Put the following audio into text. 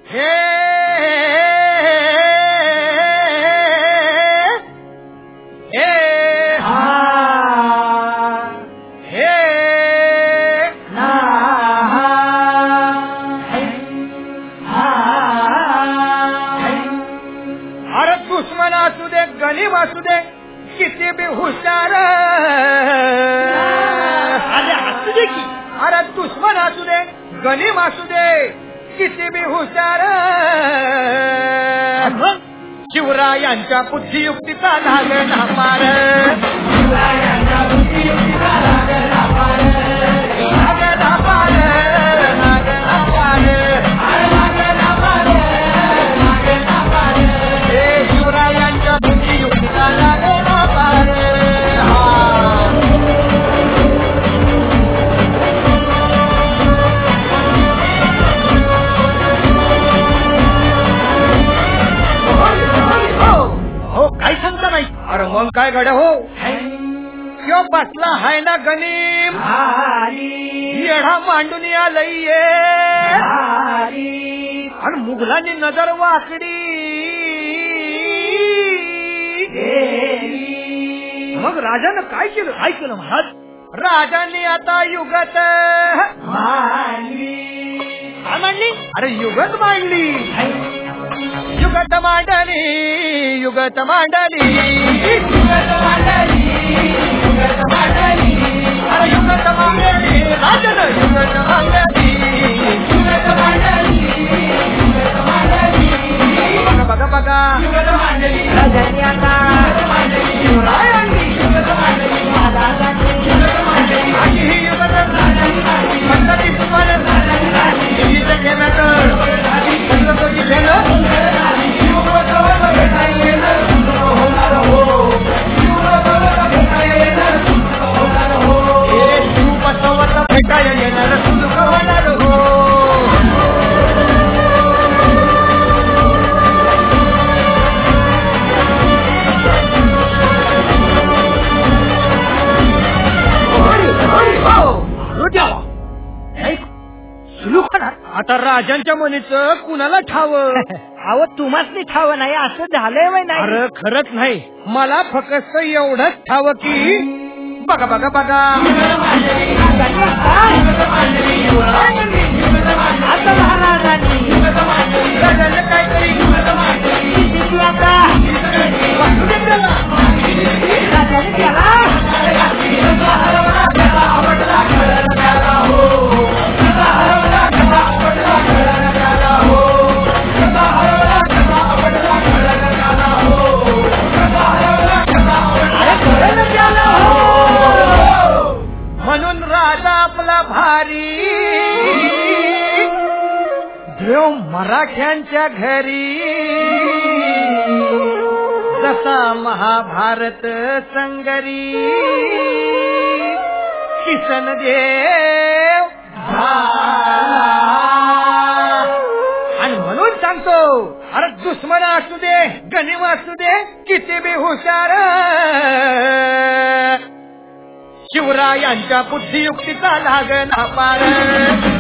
हे दुश्मन असू दे गनीम असू दे किती बी हुशार असू दे की अरे दुश्मन असू दे गनीम असू दे किती बी हुशार शिवरायांच्या बुद्धियुक्तीचा लागला पार शिवरायांच्या बुद्धियुक्तीचा लागला पार लागला पार लागला पार लागला पार लागला पार हे शिवरायांच्या बुद्धियुक्तीचा लागला पार काय सांगता नाही अरे मग काय गड्या हो क्यों बसला हाय ना गनीम येढा मांडून आलय आणि मुघलांनी नजर वाकडी मग राजानं काय केलं महाराज राजांनी आता युगत मांडली अरे युगत मांडली युगत मांडली युगत मांडली युगत मांडली युगत मांडली अरे युगत मांडली राजन युगत मांडली युगत मांडली युगत मांडली बघा बघा बघा युगत मांडली राजांनी आता युगत मांडली शिवरायांनी युगत मांडली महाराजांनी युगत मांडली अशी ही युगत मांडली पद्धती तुम्हाला युगत घेणार पद्धती घेणार आता राजांच्या मनीचं कुणाला ठाव अहो तुम्हाला ठाव नाही असं झालंय वय नाही अरे खरंच नाही मला फक्त एवढंच ठाव की बघा बघा बघा काहीतरी म्हणून राजा आपला भारी देव मराठ्यांच्या घरी जसा महाभारत संगरी किसन देव आणि म्हणून सांगतो अरे दुश्मन असू दे गनीम असू दे किती बी हुशार शिवरायांच्या बुद्धियुक्तीचा लागला पार